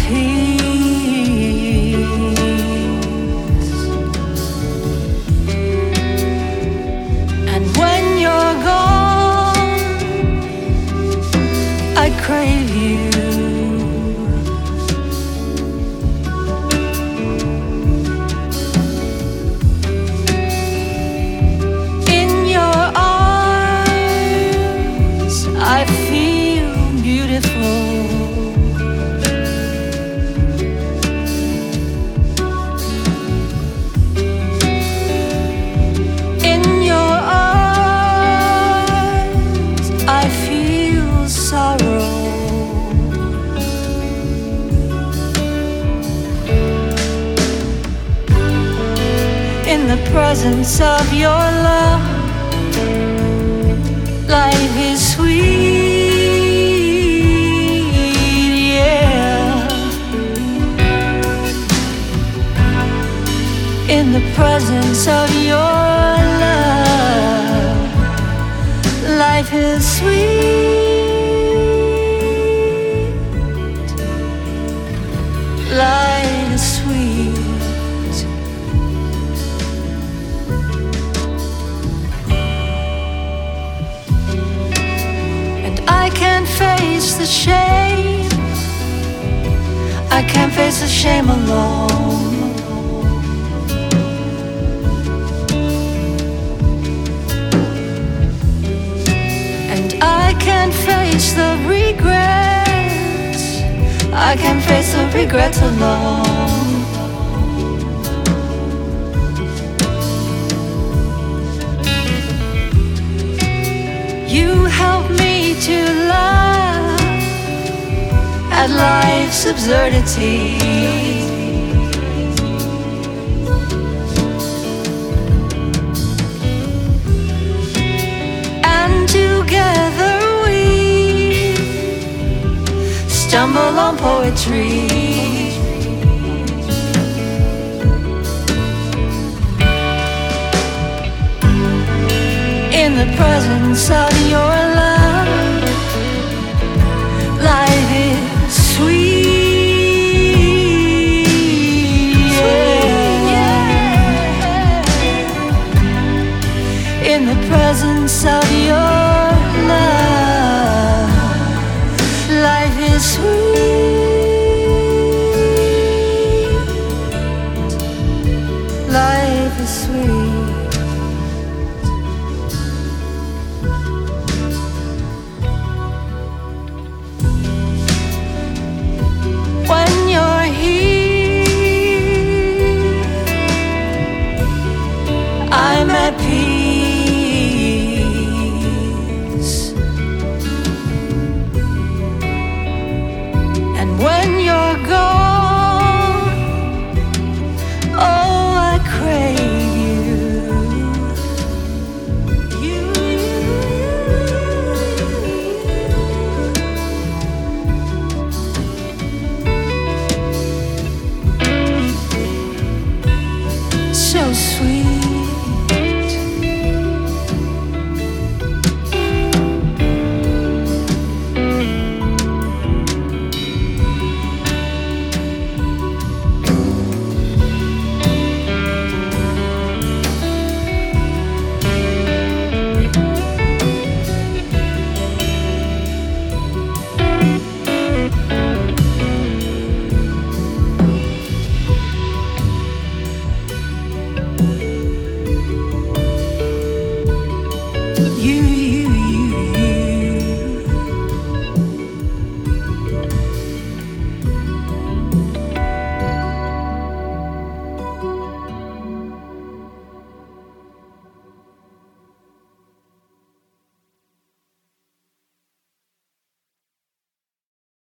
peace. And when you're gone, I crave you. In your arms, I feel beautiful. In your arms, I feel sorrow. In the presence of your love, life is sweet, yeah. In the presence of your love, life is sweet, life is sweet. I can't face the shame. I can't face the shame alone. And I can't face the regrets. I can't face the regrets alone. You help me to laugh at life's absurdity. And together we stumble on poetry. In the presence of your love, life is sweet, yeah. In the presence of your love, life is sweet, life is sweet. When you're here, I'm at peace.